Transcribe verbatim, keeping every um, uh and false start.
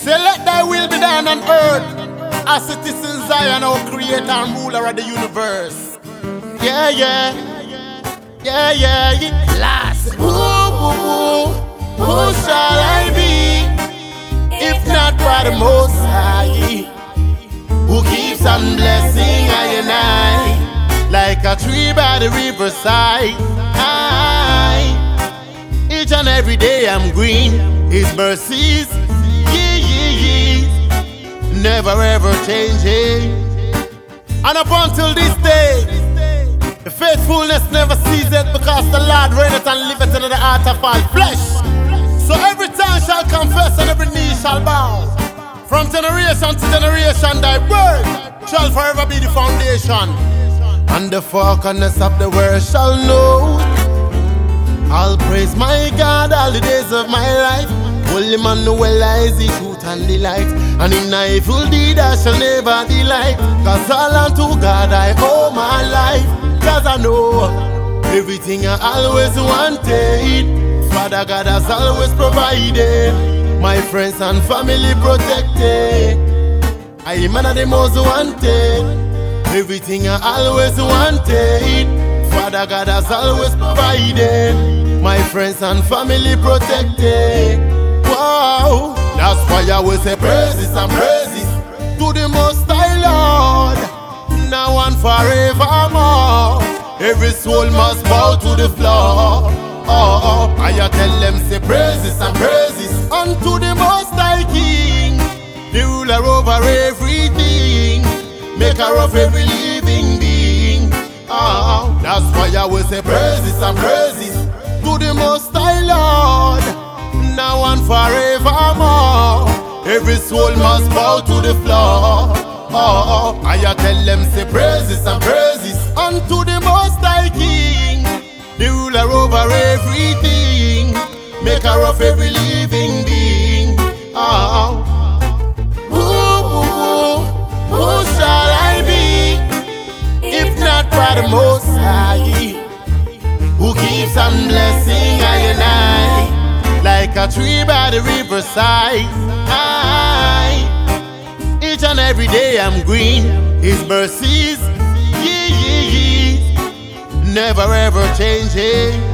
Say let thy will be done on earth as it is in Zion, our creator and ruler of the universe. Yeah, yeah, yeah, yeah, yeah. Last, who, who, who, who shall I be if not by the Most High, who keeps on blessing I and I like a tree by the riverside? I, each and every day I'm green, His mercies, yeah, yeah, yeah, never ever changing. And up until this day, the faithfulness never ceases, because the Lord reigneth and liveth in the heart of all flesh. So every tongue shall confess and every knee shall bow. From generation to generation thy word shall forever be the foundation. And the four corners of the world shall know. I'll praise my God all the days of my life. Holy Emmanuel is the truth and the light, and in a evil deed I shall never delight. Cause all unto God I owe my life. Cause I know everything I always wanted, Father God has always provided. My friends and family protected. I am one of the most wanted. Everything I always wanted, Father God has always provided. My friends and family protected. Wow, that's why I will say praises and praises to the Most High Lord, now and forevermore. Every soul must bow to the floor. Oh, oh, I tell them say praises and praises unto the Most High King, the ruler over everything, maker of every living being. Oh, that's why I will say praises and praises to the Most High Lord, now and forevermore. Every soul must bow to the floor. Oh, I tell them say praises and praises unto the Most High King, the ruler over everything, maker of every living being. Oh, who, who, who shall I be if not by the Most High, who keeps on blessing I and I like a tree by the riverside? I, each and every day I'm green, His mercies, yeah, yeah, yeah, never ever changing.